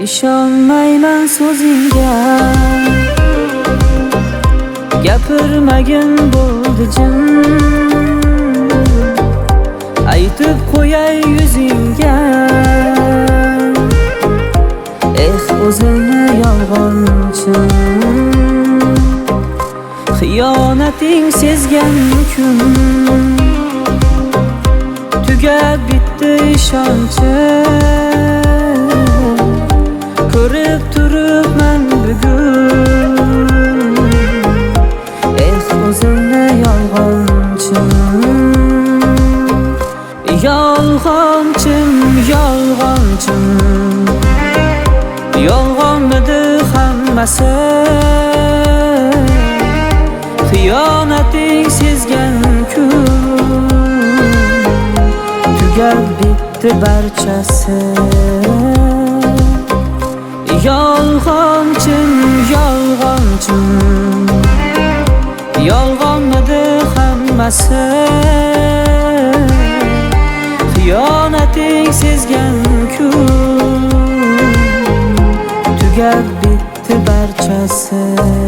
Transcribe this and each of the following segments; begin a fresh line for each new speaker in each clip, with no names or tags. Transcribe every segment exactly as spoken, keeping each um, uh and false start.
İshonmayman so'zingga, gapirmagin bo'ldi jim. Aytib qo'yay yuzingga, eh o'zimni yolg'onchim. Xiyonating sezgan kun tugab bitdi ishonchim. Ko'rib turibman bugun, eh o'zimni yolg'onchim. Yolg'onchim, yolg'onchim, yolg'onmidi hammasi. Xiyonating sezgan kun tugab bitdi barchasi. Yolg'onchim, yolg'onchim, yolg'onmidi hammasi. Xiyonating sezgan kun tugab bitdi barchasi.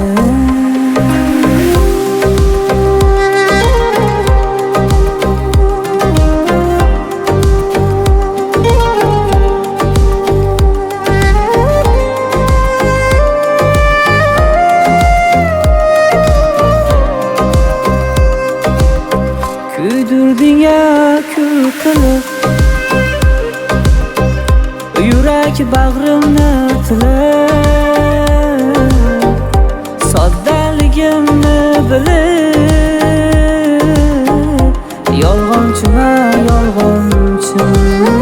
Kuydirding-a kul qilib, yurak bag'rimni tilib. Soddaligimni bilib, yolg'onchima yolg'onchim.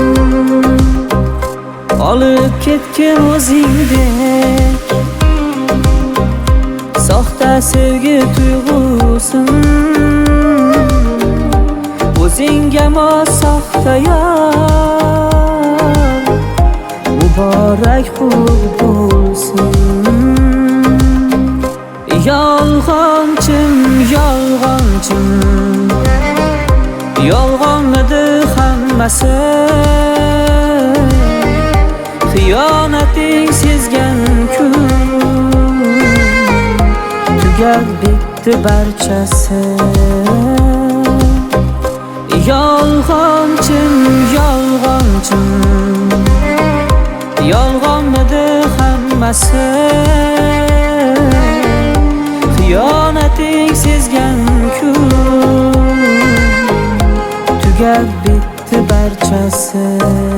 Olib ketgin o'zingdek soxta sevgi tuyg'usin. O'zingga mos soxta yor, muborak qut bo'lsin. Yolg'onchim, yolg'onchim, yolg'onmidi hammasi. Xiyonating sezgan kun tugab bitdi barchasi. Yolg'onchim, yolg'onchim, yolg'onmidi hammasi. Xiyonating sezgan kun tugab bitdi barchasi.